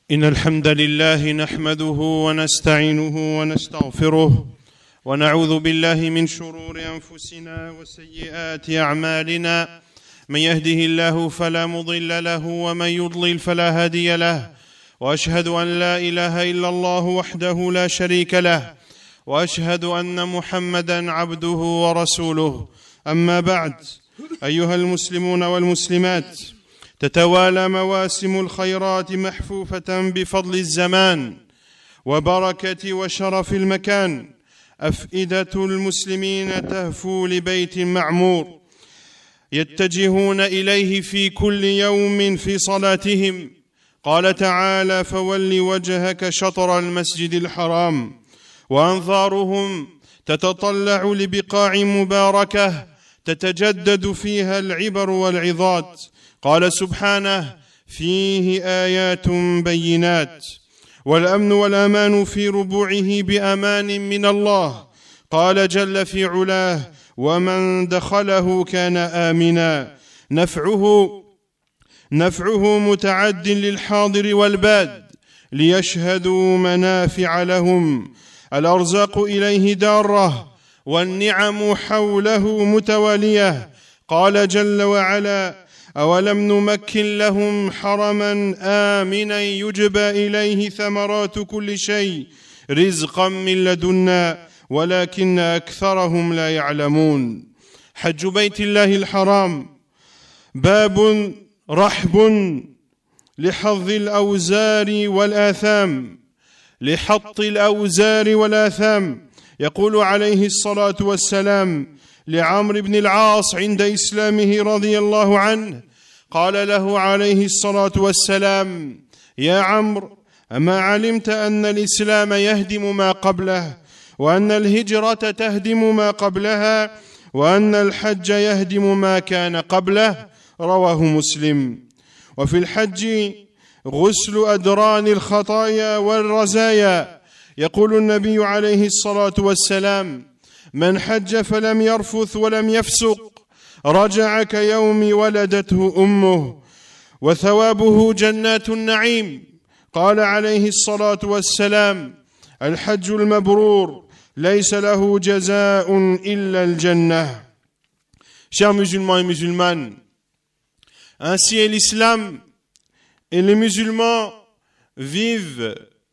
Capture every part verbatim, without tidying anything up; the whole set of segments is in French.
إن الحمد لله نحمده ونستعينه ونستغفره ونعوذ بالله من شرور أنفسنا وسيئات أعمالنا. من يهده الله فلا مضل له ومن يضلل فلا هادي له، وأشهد أن لا إله إلا الله وحده لا شريك له، وأشهد أن محمدًا عبده ورسوله. أما بعد، أيها المسلمون والمسلمات، تتوالى مواسم الخيرات محفوفة بفضل الزمان وبركة وشرف المكان. أفئدة المسلمين تهفو لبيت معمور يتجهون إليه في كل يوم في صلاتهم. قال تعالى: فول وجهك شطر المسجد الحرام. وأنظارهم تتطلع لبقاع مباركة تتجدد فيها العبر والعظات. قال سبحانه: فيه آيات بينات. والأمن والأمان في ربوعه بأمان من الله. قال جل في علاه: ومن دخله كان آمنا. نفعه نفعه متعد للحاضر والباد ليشهدوا منافع لهم. الأرزاق إليه دارة والنعم حوله متوالية. قال جل وعلا: أولم نمكن لهم حرما آمنا يجبى إليه ثمرات كل شيء رزقا من لدنا ولكن أكثرهم لا يعلمون. حج بيت الله الحرام باب رحب لحظ الأوزار والآثام لحط الأوزار والآثام. يقول عليه الصلاة والسلام لعمرو بن العاص عند إسلامه رضي الله عنه، قال له عليه الصلاة والسلام: يا عمرو، أما علمت أن الإسلام يهدم ما قبله، وأن الهجرة تهدم ما قبلها، وأن الحج يهدم ما كان قبله؟ رواه مسلم. وفي الحج غسل أدران الخطايا والرزايا. يقول النبي عليه الصلاة والسلام: من حج فلم يرفث ولم يفسق رجع كيوم ولدته أمه، وثوابه جنات النعيم. قال عليه الصلاة والسلام: الحج المبرور ليس له جزاء إلا الجنة. Chers musulmans et musulmanes, ainsi est l'islam, et les musulmans vivent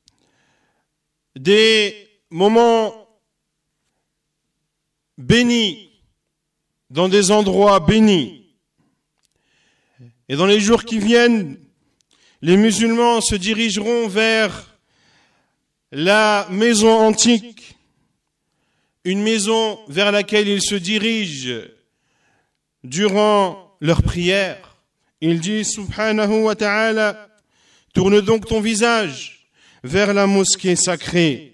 des moments bénis dans des endroits bénis. Et dans les jours qui viennent, les musulmans se dirigeront vers la maison antique, une maison vers laquelle ils se dirigent durant leur prière. Il dit subhanahu wa ta'ala: tourne donc ton visage vers la mosquée sacrée.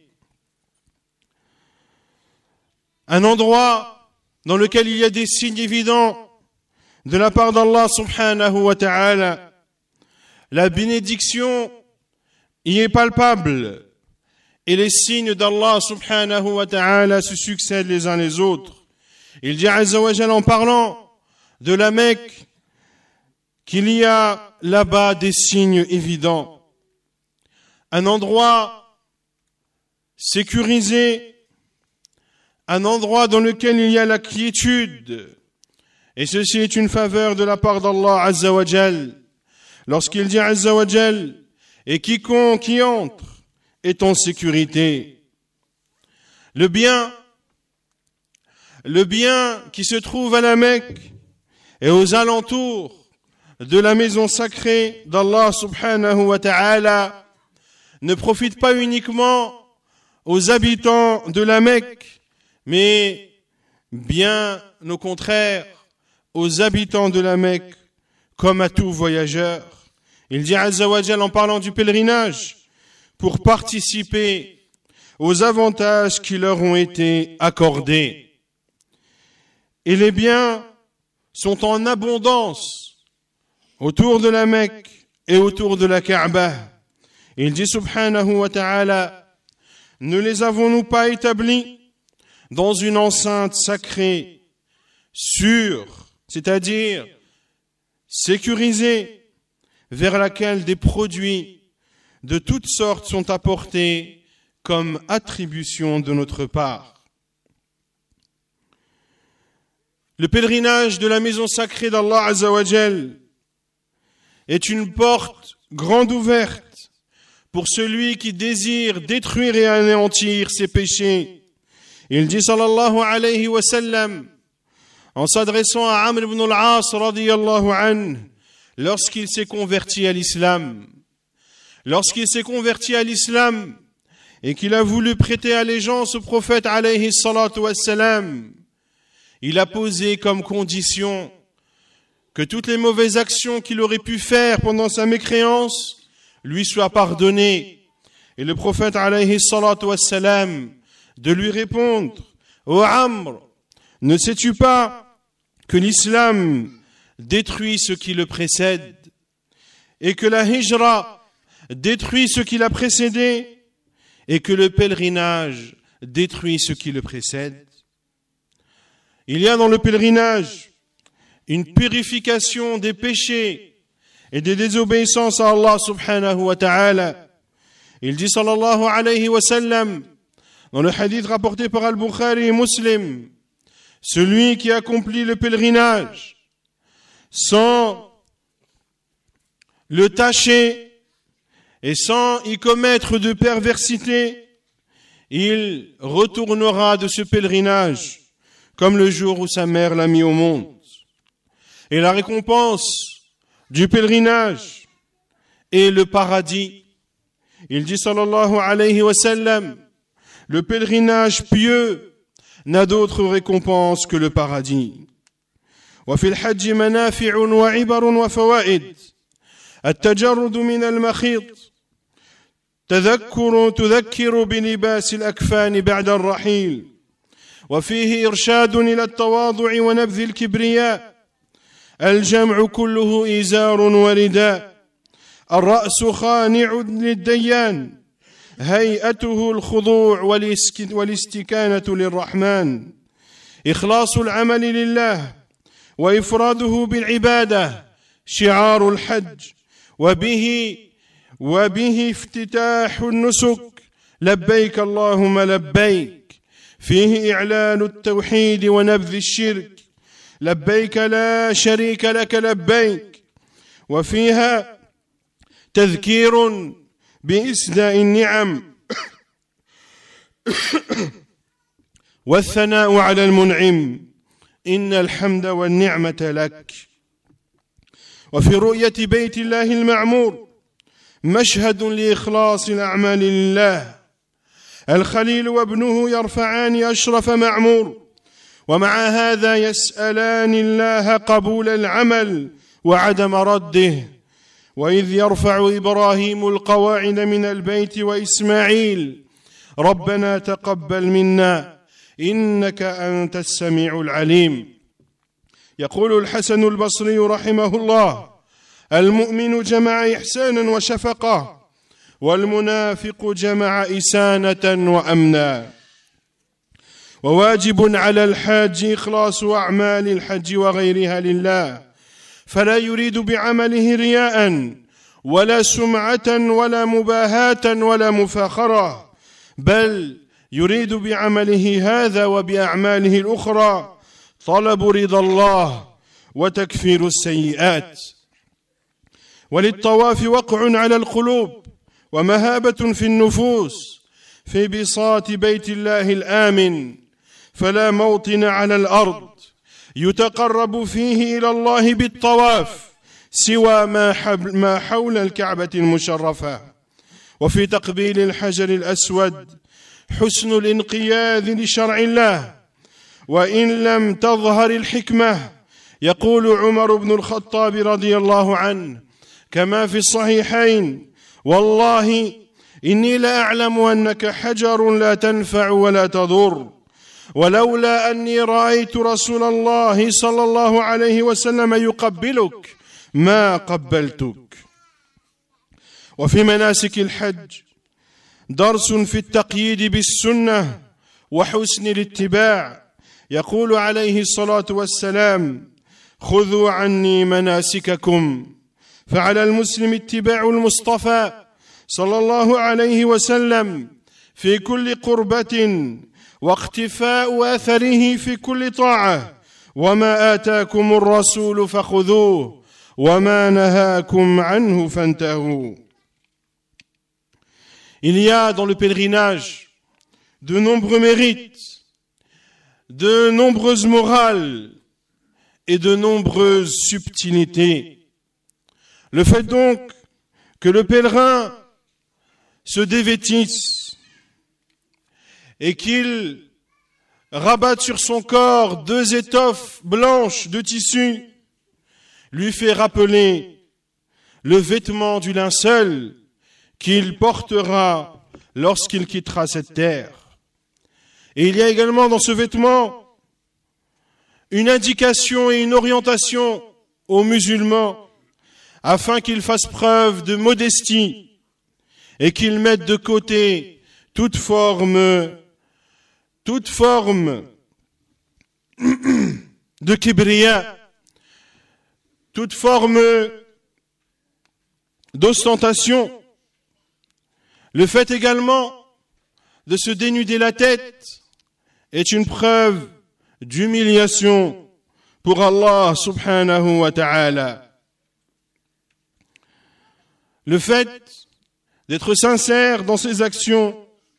Un endroit dans lequel il y a des signes évidents de la part d'Allah subhanahu wa ta'ala. La bénédiction y est palpable et les signes d'Allah subhanahu wa ta'ala se succèdent les uns les autres. Il dit azza wa jalla en parlant de la Mecque qu'il y a là-bas des signes évidents. Un endroit sécurisé, un endroit dans lequel il y a la quiétude. Et ceci est une faveur de la part d'Allah azza wa jal. Lorsqu'il dit azza wa jal: et quiconque y entre est en sécurité. Le bien, le bien qui se trouve à la Mecque et aux alentours de la maison sacrée d'Allah subhanahu wa ta'ala ne profite pas uniquement aux habitants de la Mecque, mais bien au contraire aux habitants de la Mecque comme à tout voyageur. Il dit azza wa jal en parlant du pèlerinage pour participer aux avantages qui leur ont été accordés. Et les biens sont en abondance autour de la Mecque et autour de la Kaaba. Il dit subhanahu wa ta'ala: ne les avons-nous pas établis dans une enceinte sacrée, sûre, c'est-à-dire sécurisée, vers laquelle des produits de toutes sortes sont apportés comme attribution de notre part. Le pèlerinage de la maison sacrée d'Allah Azza wa Jal est une porte grande ouverte pour celui qui désire détruire et anéantir ses péchés. Il dit sallallahu alayhi wa sallam, en s'adressant à Amr ibn al-As radiyallahu anhu, lorsqu'il s'est converti à l'islam, lorsqu'il s'est converti à l'islam et qu'il a voulu prêter allégeance au prophète alayhi salatu wassalam, il a posé comme condition que toutes les mauvaises actions qu'il aurait pu faire pendant sa mécréance lui soient pardonnées. Et le prophète alayhi salatu wassalam de lui répondre: ô Amr, ne sais-tu pas que l'islam détruit ce qui le précède et que la hijra détruit ce qui l'a précédé et que le pèlerinage détruit ce qui le précède? Il y a dans le pèlerinage une purification des péchés et des désobéissances à Allah subhanahu wa ta'ala. Il dit sallallahu alayhi wa sallam dans le hadith rapporté par Al-Bukhari et Muslim: celui qui accomplit le pèlerinage sans le tâcher et sans y commettre de perversité, il retournera de ce pèlerinage comme le jour où sa mère l'a mis au monde. Et la récompense du pèlerinage est le paradis. Il dit sallallahu alayhi wa sallam: le pèlerinage pieux n'a d'autre récompense que le paradis. وفي الحج منافع وعبر وفوائد التجرد من المخيط تذكر تذكر بلباس الأكفان بعد الرحيل وفيه إرشاد إلى التواضع ونبذ الكبرياء الجمع كله إزار ورداء الرأس خانع للديان هيئته الخضوع والاستكانة للرحمن إخلاص العمل لله وإفراده بالعبادة شعار الحج وبه وبه افتتاح النسك لبيك اللهم لبيك فيه إعلان التوحيد ونبذ الشرك لبيك لا شريك لك لبيك وفيها تذكير بإسداء النعم والثناء على المنعم إن الحمد والنعمة لك. وفي رؤية بيت الله المعمور مشهد لإخلاص الأعمال لله. الخليل وابنه يرفعان أشرف معمور ومع هذا يسألان الله قبول العمل وعدم رده. وإذ يرفع إبراهيم القواعد من البيت وإسماعيل ربنا تقبل منا إنك أنت السميع العليم. يقول الحسن البصري رحمه الله: المؤمن جمع إحسانا وشفقة والمنافق جمع إسانة وأمنا. وواجب على الحاج إخلاص أعمال الحج وغيرها لله، فلا يريد بعمله رياء ولا سمعة ولا مباهاة ولا مفاخرة، بل يريد بعمله هذا وبأعماله الأخرى طلب رضا الله وتكفير السيئات. وللطواف وقع على القلوب ومهابة في النفوس في بساط بيت الله الآمن، فلا موطن على الأرض يتقرب فيه إلى الله بالطواف سوى ما حول الكعبة المشرفة. وفي تقبيل الحجر الأسود حسن الانقياد لشرع الله، وإن لم تظهر الحكمة. يقول عمر بن الخطاب رضي الله عنه كما في الصحيحين: والله إني لا أعلم أنك حجر لا تنفع ولا تضر، ولولا أني رأيت رسول الله صلى الله عليه وسلم يقبلك ما قبلتك. وفي مناسك الحج درس في التقييد بالسنة وحسن الاتباع. يقول عليه الصلاة والسلام: خذوا عني مناسككم. فعلى المسلم اتباع المصطفى صلى الله عليه وسلم في كل قربة واقتفاء أثره في كل طاعة وما آتاكم الرسول فخذوه وما نهاكم عنه فانتهوا. Il y a dans le pèlerinage de nombreux mérites, de nombreuses morales et de nombreuses subtilités. Le fait donc que le pèlerin se dévêtisse et qu'il rabatte sur son corps deux étoffes blanches de tissu lui fait rappeler le vêtement du linceul qu'il portera lorsqu'il quittera cette terre. Et il y a également dans ce vêtement une indication et une orientation aux musulmans afin qu'ils fassent preuve de modestie et qu'ils mettent de côté toute forme, toute forme de kibriya, toute forme d'ostentation. Le fait également de se dénuder la tête est une preuve d'humiliation pour Allah subhanahu wa ta'ala. Le fait d'être sincère dans ses actions,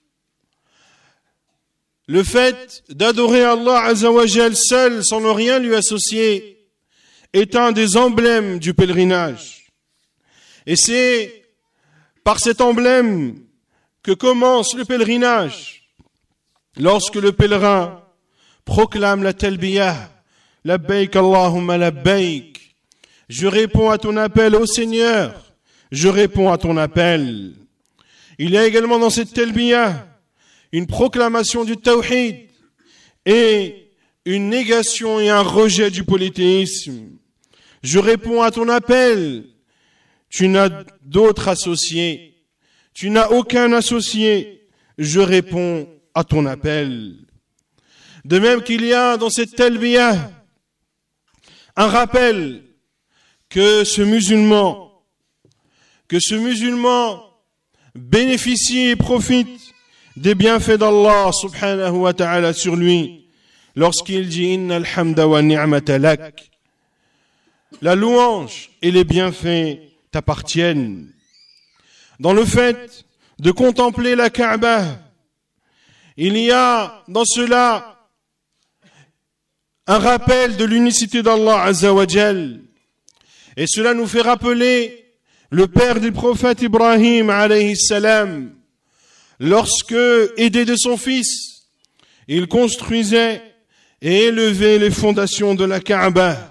le fait d'adorer Allah azza wa jal seul sans ne rien lui associer est un des emblèmes du pèlerinage. Et c'est par cet emblème que commence le pèlerinage. Lorsque le pèlerin proclame la talbiyah, labbaik Allahumma labbaik, je réponds à ton appel, ô Seigneur, je réponds à ton appel. Il y a également dans cette talbiyah une proclamation du tawhid et une négation et un rejet du polythéisme. Je réponds à ton appel. Tu n'as d'autre associé. Tu n'as aucun associé. Je réponds à ton appel. De même qu'il y a dans cette talbiyah un rappel que ce musulman, que ce musulman bénéficie et profite des bienfaits d'Allah subhanahu wa ta'ala sur lui lorsqu'il dit inna alhamda wa ni'mata lak. La louange et les bienfaits t'appartiennent. Dans le fait de contempler la Kaaba, il y a dans cela un rappel de l'unicité d'Allah azza wa jal. Et cela nous fait rappeler le père du prophète Ibrahim alayhi salam, lorsque, aidé de son fils, il construisait et élevait les fondations de la Kaaba.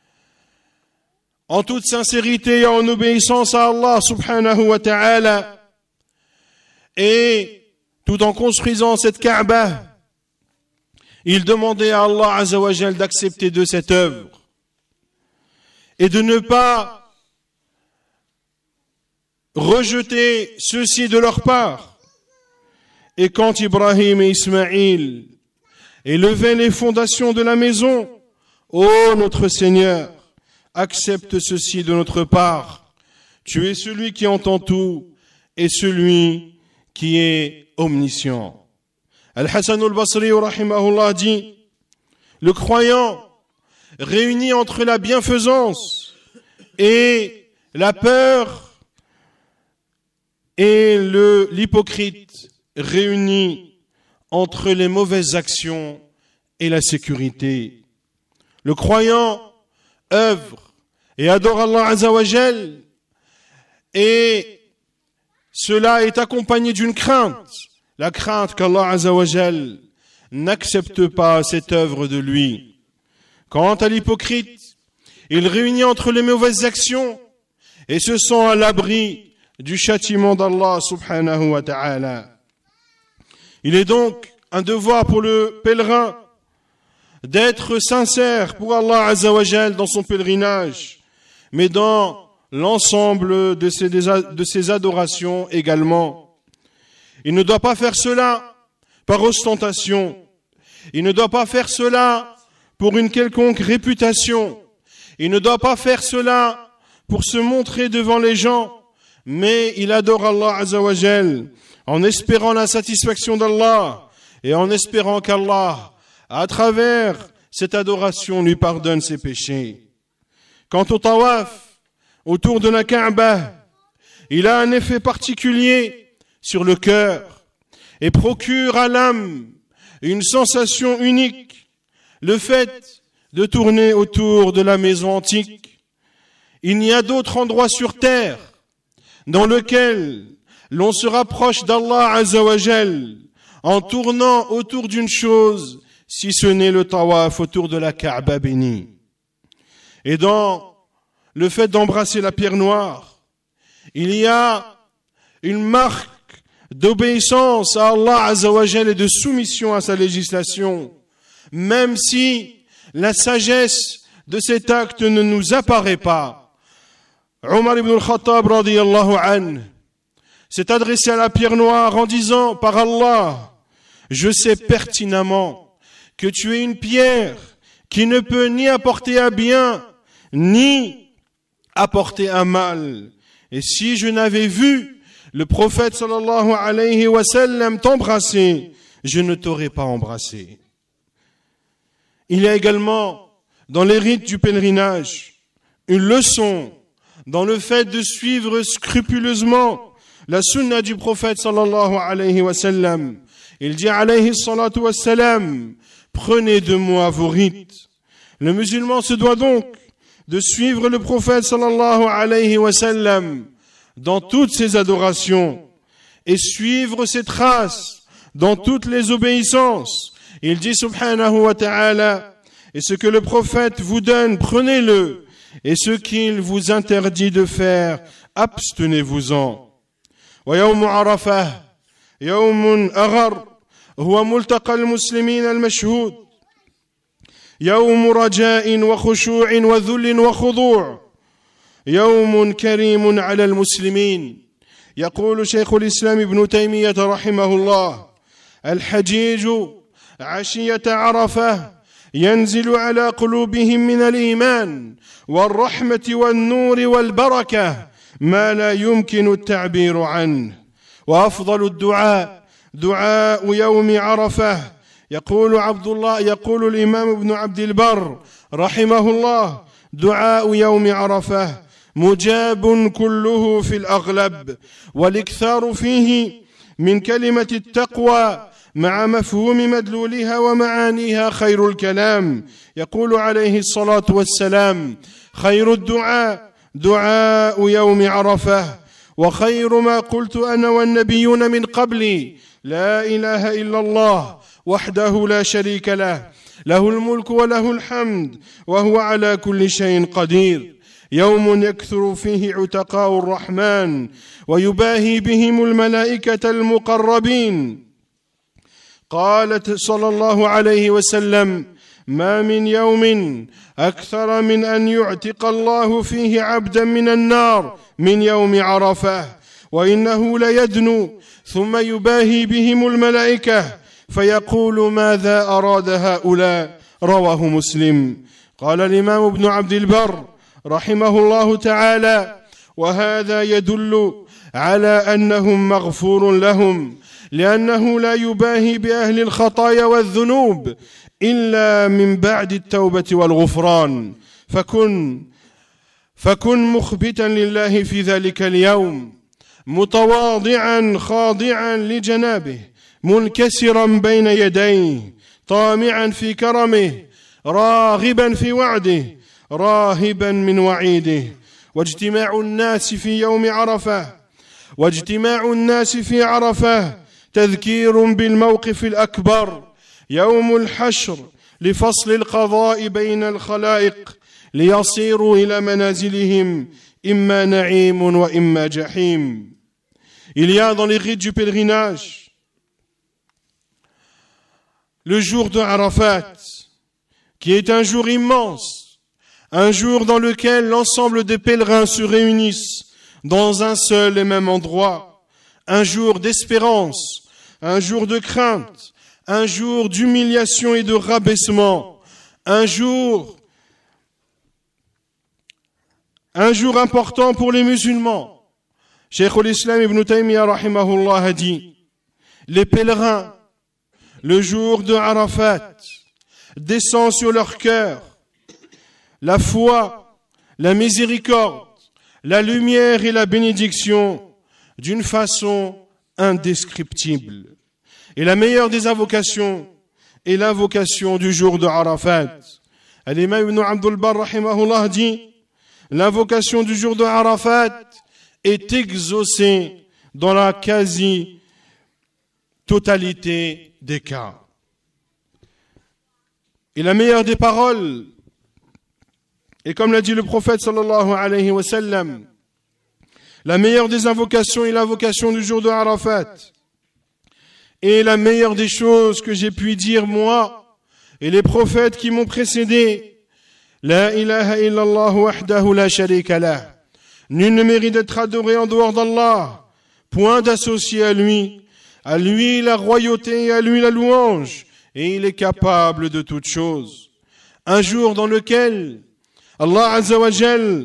En toute sincérité et en obéissance à Allah subhanahu wa ta'ala, et tout en construisant cette Kaaba, il demandait à Allah azza wa jal d'accepter de cette œuvre et de ne pas rejeter ceci de leur part. Et quand Ibrahim et Ismaïl élevaient les fondations de la maison, ô notre Seigneur, accepte ceci de notre part. Tu es celui qui entend tout et celui qui est omniscient. Al-Hasan al-Basri rahimahullah dit, le croyant réuni entre la bienfaisance et la peur et le, l'hypocrite réuni entre les mauvaises actions et la sécurité. Le croyant œuvre et adore Allah azza wa jal, et cela est accompagné d'une crainte, la crainte qu'Allah azza wa jal n'accepte pas cette œuvre de lui. Quant à l'hypocrite, il réunit entre les mauvaises actions et se sent à l'abri du châtiment d'Allah subhanahu wa ta'ala. Il est donc un devoir pour le pèlerin d'être sincère pour Allah azza wa jal dans son pèlerinage, mais dans l'ensemble de ses, de ses adorations également. Il ne doit pas faire cela par ostentation. Il ne doit pas faire cela pour une quelconque réputation. Il ne doit pas faire cela pour se montrer devant les gens, mais il adore Allah Azza wa Jal en espérant la satisfaction d'Allah et en espérant qu'Allah, à travers cette adoration, lui pardonne ses péchés. Quant au tawaf, autour de la Kaaba, il a un effet particulier sur le cœur et procure à l'âme une sensation unique, le fait de tourner autour de la maison antique. Il n'y a d'autre endroit sur terre dans lequel l'on se rapproche d'Allah Azza wa Jal en tournant autour d'une chose, si ce n'est le tawaf autour de la Kaaba bénie. Et dans le fait d'embrasser la pierre noire, il y a une marque d'obéissance à Allah Azza wa Jal et de soumission à sa législation, même si la sagesse de cet acte ne nous apparaît pas. Omar ibn al-Khattab radiyallahu anhu s'est adressé à la pierre noire en disant: par Allah, je sais pertinemment que tu es une pierre qui ne peut ni apporter un bien, ni apporter un mal. Et si je n'avais vu le prophète sallallahu alayhi wa sallam t'embrasser, je ne t'aurais pas embrassé. Il y a également dans les rites du pèlerinage une leçon dans le fait de suivre scrupuleusement la sunna du prophète sallallahu alayhi wa sallam. Il dit alayhi salatu wa salam: prenez de moi vos rites. Le musulman se doit donc de suivre le prophète sallallahu alayhi wa sallam dans toutes ses adorations et suivre ses traces dans toutes les obéissances. Il dit subhanahu wa ta'ala: et ce que le prophète vous donne, prenez-le, et ce qu'il vous interdit de faire, abstenez-vous-en. Wa yawm Arafah yawmun aghar huwa multaqa al-muslimin al-mashhud yawm raja'in wa khushu'in wa dhullin wa khudu'. يوم كريم على المسلمين. يقول شيخ الإسلام ابن تيمية رحمه الله: الحجيج عشية عرفة ينزل على قلوبهم من الإيمان والرحمة والنور والبركة ما لا يمكن التعبير عنه. وأفضل الدعاء دعاء يوم عرفة. يقول عبد الله يقول الإمام ابن عبد البر رحمه الله: دعاء يوم عرفة مجاب كله في الأغلب، والاكثار فيه من كلمة التقوى مع مفهوم مدلولها ومعانيها خير الكلام. يقول عليه الصلاة والسلام: خير الدعاء دعاء يوم عرفة، وخير ما قلت أنا والنبيون من قبلي لا إله إلا الله وحده لا شريك له له الملك وله الحمد وهو على كل شيء قدير. يوم يكثر فيه عتقاء الرحمن ويباهي بهم الملائكة المقربين. قالت صلى الله عليه وسلم: ما من يوم أكثر من أن يعتق الله فيه عبدا من النار من يوم عرفة، وإنه ليدنو ثم يباهي بهم الملائكة فيقول: ماذا أراد هؤلاء؟ رواه مسلم. قال الإمام ابن عبد البر رحمه الله تعالى: وهذا يدل على أنهم مغفور لهم، لأنه لا يباهي بأهل الخطايا والذنوب إلا من بعد التوبة والغفران. فكن فكن مخبتا لله في ذلك اليوم، متواضعا خاضعا لجنابه، منكسرا بين يديه، طامعا في كرمه، راغبا في وعده، راهبا من وعيده. واجتماع الناس في يوم عرفة واجتماع الناس في عرفة تذكير بالموقف الأكبر يوم الحشر لفصل القضاء بين الخلائق ليصيروا إلى منازلهم إما نعيم وإما جحيم. Il y a dans les rites du pèlerinage le jour de Arafat, qui est un jour immense, un jour dans lequel l'ensemble des pèlerins se réunissent dans un seul et même endroit, un jour d'espérance, un jour de crainte, un jour d'humiliation et de rabaissement, un jour, un jour important pour les musulmans, Cheikh al-Islam Ibn Taymiyyah rahimahullah a dit, les pèlerins, le jour de Arafat, descend sur leur cœur la foi, la miséricorde, la lumière et la bénédiction d'une façon indescriptible. Et la meilleure des invocations est l'invocation du jour de Arafat. Al-Imam Ibn Abdul Barr rahimahullah dit, l'invocation du jour de Arafat est exaucée dans la quasi-totalité des cas. Et la meilleure des paroles, et comme l'a dit le prophète sallallahu alayhi wa sallam, la meilleure des invocations est l'invocation du jour de Arafat. Et la meilleure des choses que j'ai pu dire moi et les prophètes qui m'ont précédé, la ilaha illallah wahdahu la sharika lah. Nul ne mérite d'être adoré en dehors d'Allah, point d'associer à lui, à lui la royauté et à lui la louange, et il est capable de toutes choses. Un jour dans lequel Allah Azza wa Jal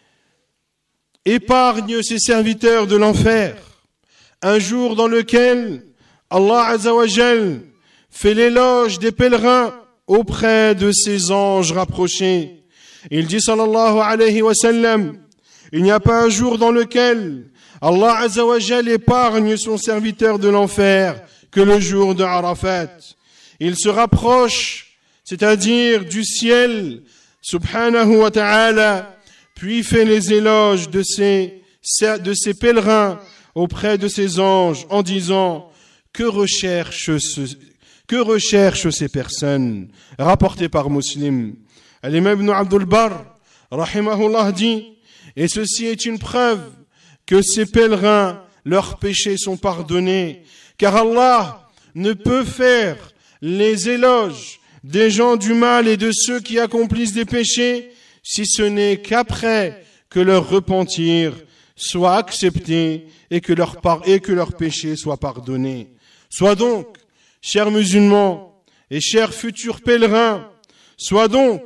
épargne ses serviteurs de l'enfer. Un jour dans lequel Allah Azza wa Jal fait l'éloge des pèlerins auprès de ses anges rapprochés. Il dit sallallahu alayhi wa sallam, il n'y a pas un jour dans lequel Allah Azza wa Jal épargne son serviteur de l'enfer que le jour de Arafat. Il se rapproche, c'est-à-dire du ciel, subhanahu wa ta'ala, puis fait les éloges de ses, de ses pèlerins auprès de ses anges en disant que recherchent, ce, que recherchent ces personnes, rapporté par Muslim. Al-Imam Ibn Abdul Barr, rahimahullah, dit, et ceci est une preuve que ces pèlerins, leurs péchés sont pardonnés, car Allah ne peut faire les éloges des gens du mal et de ceux qui accomplissent des péchés, si ce n'est qu'après que leur repentir soit accepté et que leur par- et que leurs péchés soient pardonnés. Sois donc, chers musulmans et chers futurs pèlerins, sois donc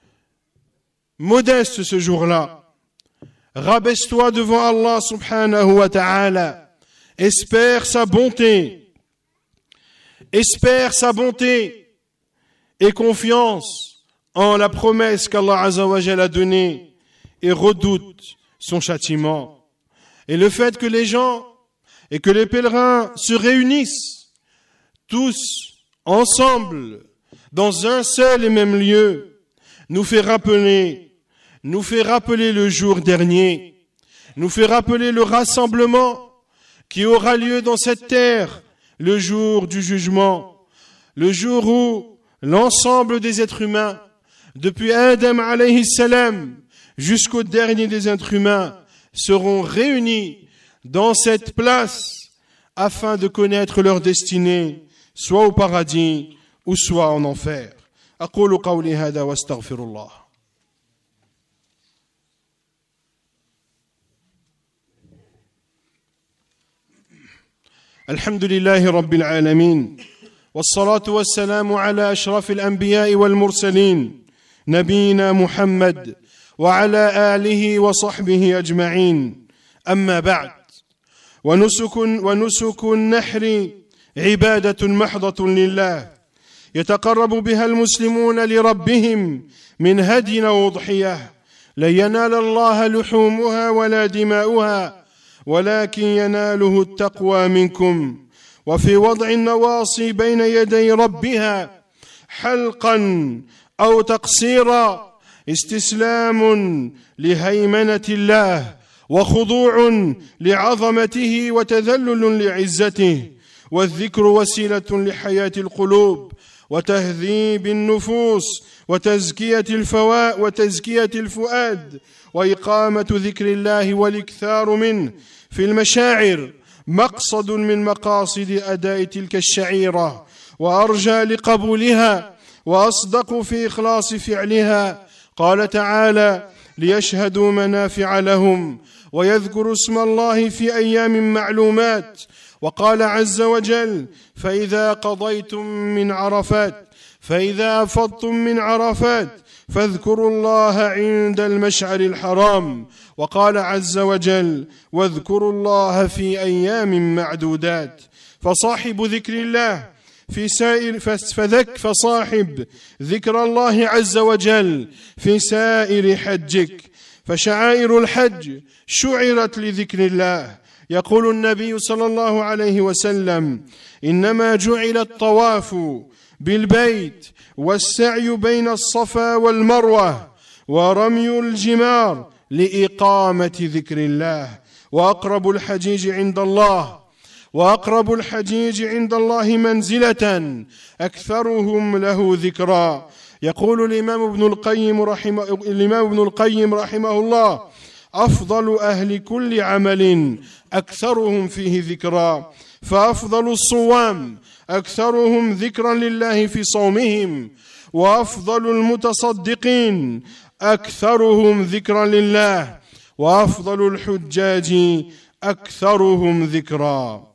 modeste ce jour-là. Rabaisse-toi devant Allah subhanahu wa ta'ala. Espère sa bonté. Espère sa bonté et confiance en la promesse qu'Allah Azza wa Jalla a donnée et redoute son châtiment. Et le fait que les gens et que les pèlerins se réunissent tous ensemble dans un seul et même lieu nous fait rappeler nous fait rappeler le jour dernier, nous fait rappeler le rassemblement qui aura lieu dans cette terre, le jour du jugement, le jour où l'ensemble des êtres humains, depuis Adam alayhi salam jusqu'au dernier des êtres humains, seront réunis dans cette place afin de connaître leur destinée, soit au paradis ou soit en enfer. أقول قولي هذا واستغفر الله. الحمد لله رب العالمين والصلاة والسلام على أشرف الأنبياء والمرسلين نبينا محمد وعلى آله وصحبه أجمعين أما بعد ونسك, ونسك النحر عبادة محضة لله يتقرب بها المسلمون لربهم من هدي وأضحية لن ينال الله لحومها ولا دماؤها ولكن يناله التقوى منكم وفي وضع النواصي بين يدي ربها حلقا أو تقصيرا استسلام لهيمنة الله وخضوع لعظمته وتذلل لعزته والذكر وسيلة لحياة القلوب وتهذيب النفوس وتزكية الفواء وتزكية الفؤاد وإقامة ذكر الله والإكثار منه في المشاعر مقصد من مقاصد أداء تلك الشعيرة وأرجى لقبولها وأصدق في إخلاص فعلها. قال تعالى ليشهدوا منافع لهم ويذكروا اسم الله في أيام معلومات. وقال عز وجل فإذا قضيتم من عرفات فإذا أفضتم من عرفات فاذكروا الله عند المشعر الحرام وقال عز وجل واذكروا الله في أيام معدودات فصاحب ذكر الله في سائر فذك فصاحب ذكر الله عز وجل في سائر حجك فشعائر الحج شعرت لذكر الله يقول النبي صلى الله عليه وسلم إنما جعل الطواف بالبيت والسعي بين الصفا والمروة ورمي الجمار لإقامة ذكر الله وأقرب الحجيج عند الله وأقرب الحجيج عند الله منزلة أكثرهم له ذكرا يقول الإمام ابن القيم رحمه الإمام ابن القيم رحمه الله أفضل أهل كل عمل أكثرهم فيه ذكرا فأفضل الصوام أكثرهم ذكرا لله في صومهم وأفضل المتصدقين أكثرهم ذكرا لله وأفضل الحجاج أكثرهم ذكرا.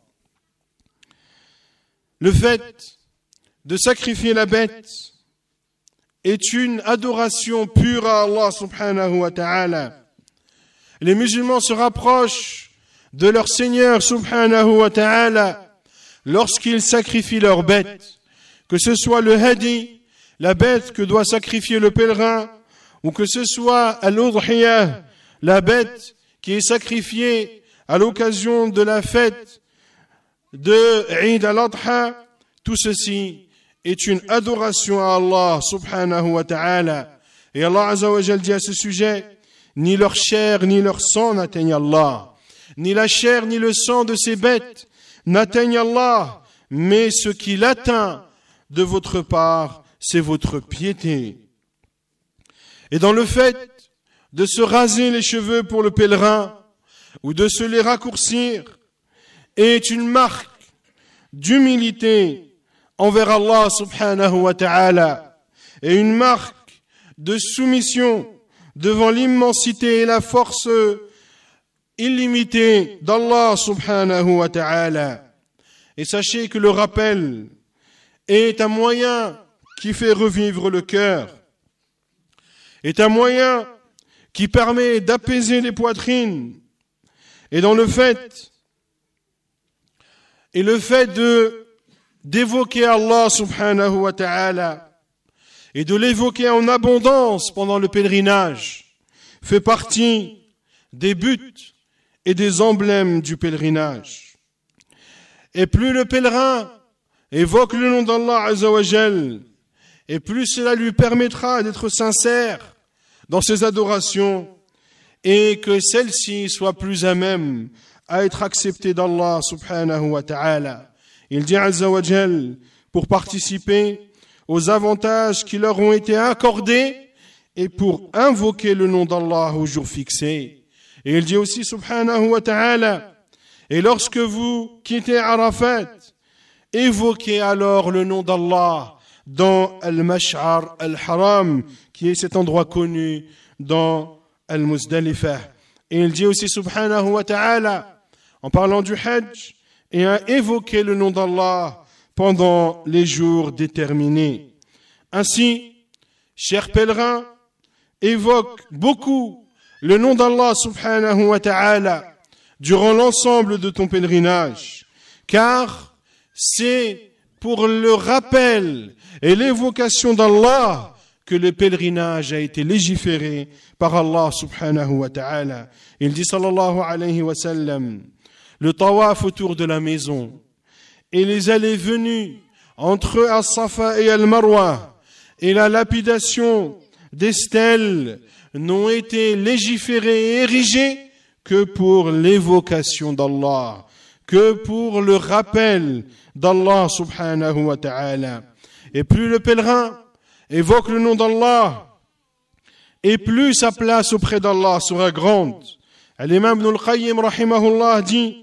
Le fait de sacrifier la bête est une adoration pure à Allah subhanahu wa ta'ala. Les musulmans se rapprochent de leur Seigneur subhanahu wa ta'ala lorsqu'ils sacrifient leur bête, que ce soit le hadi, la bête que doit sacrifier le pèlerin, ou que ce soit al-udhiyah, la bête qui est sacrifiée à l'occasion de la fête de Eid al-Adha. Tout ceci est une adoration à Allah subhanahu wa ta'ala. Et Allah azza wa jal dit à ce sujet, ni leur chair ni leur sang n'atteignent Allah, ni la chair ni le sang de ces bêtes n'atteignent Allah, mais ce qui l'atteint de votre part, c'est votre piété. Et dans le fait de se raser les cheveux pour le pèlerin ou de se les raccourcir est une marque d'humilité envers Allah subhanahu wa ta'ala et une marque de soumission devant l'immensité et la force illimitée d'Allah subhanahu wa ta'ala. Et sachez que le rappel est un moyen qui fait revivre le cœur, est un moyen qui permet d'apaiser les poitrines. Et dans le fait, et le fait de, d'évoquer Allah subhanahu wa ta'ala et de l'évoquer en abondance pendant le pèlerinage fait partie des buts et des emblèmes du pèlerinage. Et plus le pèlerin évoque le nom d'Allah azza wa jal, et plus cela lui permettra d'être sincère dans ses adorations et que celles-ci soient plus à même à être acceptées d'Allah subhanahu wa ta'ala. Il dit azza wa jal pour participer aux avantages qui leur ont été accordés et pour invoquer le nom d'Allah au jour fixé. Et il dit aussi subhanahu wa ta'ala, et lorsque vous quittez Arafat, évoquez alors le nom d'Allah dans Al-Mash'ar Al-Haram, qui est cet endroit connu dans Al-Muzdalifah. Et il dit aussi subhanahu wa ta'ala, en parlant du Hajj, et à évoquer le nom d'Allah pendant les jours déterminés. Ainsi, chers pèlerins, évoque beaucoup le nom d'Allah subhanahu wa ta'ala durant l'ensemble de ton pèlerinage, car c'est pour le rappel et l'évocation d'Allah que le pèlerinage a été légiféré par Allah subhanahu wa ta'ala. Il dit sallallahu alayhi wa sallam, le tawaf autour de la maison et les allées-venues entre As-Safa et Al-Marwa et la lapidation des stèles n'ont été légiférés et érigés que pour l'évocation d'Allah, que pour le rappel d'Allah subhanahu wa ta'ala. Et plus le pèlerin évoque le nom d'Allah, et plus sa place auprès d'Allah sera grande. L'imam Ibn al-Qayyim rahimahullah dit,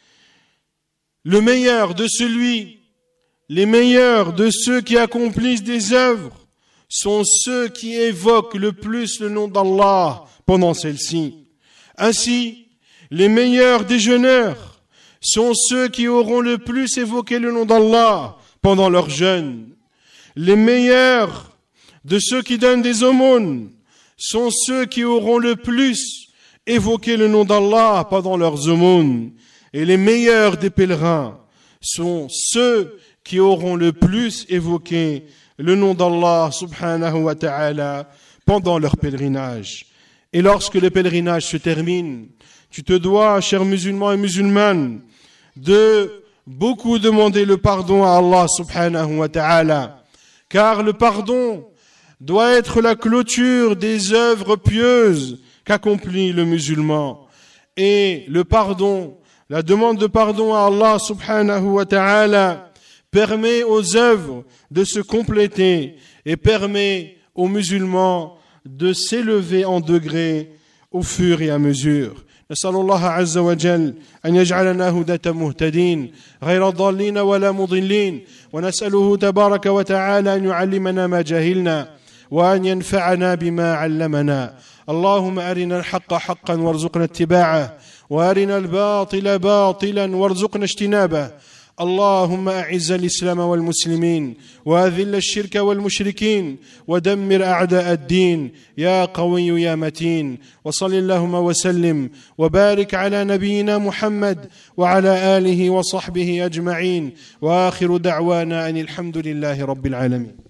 le meilleur de celui, les meilleurs de ceux qui accomplissent des œuvres sont ceux qui évoquent le plus le nom d'Allah pendant celle-ci. Ainsi, les meilleurs des jeûneurs sont ceux qui auront le plus évoqué le nom d'Allah pendant leur jeûne. Les meilleurs de ceux qui donnent des aumônes sont ceux qui auront le plus évoqué le nom d'Allah pendant leurs aumônes. Et les meilleurs des pèlerins sont ceux qui auront le plus évoqué le nom d'Allah subhanahu wa ta'ala pendant leur pèlerinage. Et lorsque le pèlerinage se termine, tu te dois, chers musulmans et musulmanes, de beaucoup demander le pardon à Allah subhanahu wa ta'ala, car le pardon doit être la clôture des œuvres pieuses qu'accomplit le musulman. Et le pardon, la demande de pardon à Allah subhanahu wa ta'ala permet aux œuvres de se compléter et permet aux musulmans de s'élever en degrés au fur et à mesure. نسأل الله عز وجل أن يجعلنا هداة مهتدين غير ضالين ولا مضلين ونسأله تبارك وتعالى أن يعلمنا ما جهلنا وأن ينفعنا بما علمنا. اللهم أرنا الحق حقا وارزقنا اتباعه وأرنا الباطل باطلا وارزقنا اجتنابه. اللهم أعز الإسلام والمسلمين وأذل الشرك والمشركين ودمر أعداء الدين يا قوي يا متين. وصل اللهم وسلم وبارك على نبينا محمد وعلى آله وصحبه أجمعين وآخر دعوانا أن الحمد لله رب العالمين.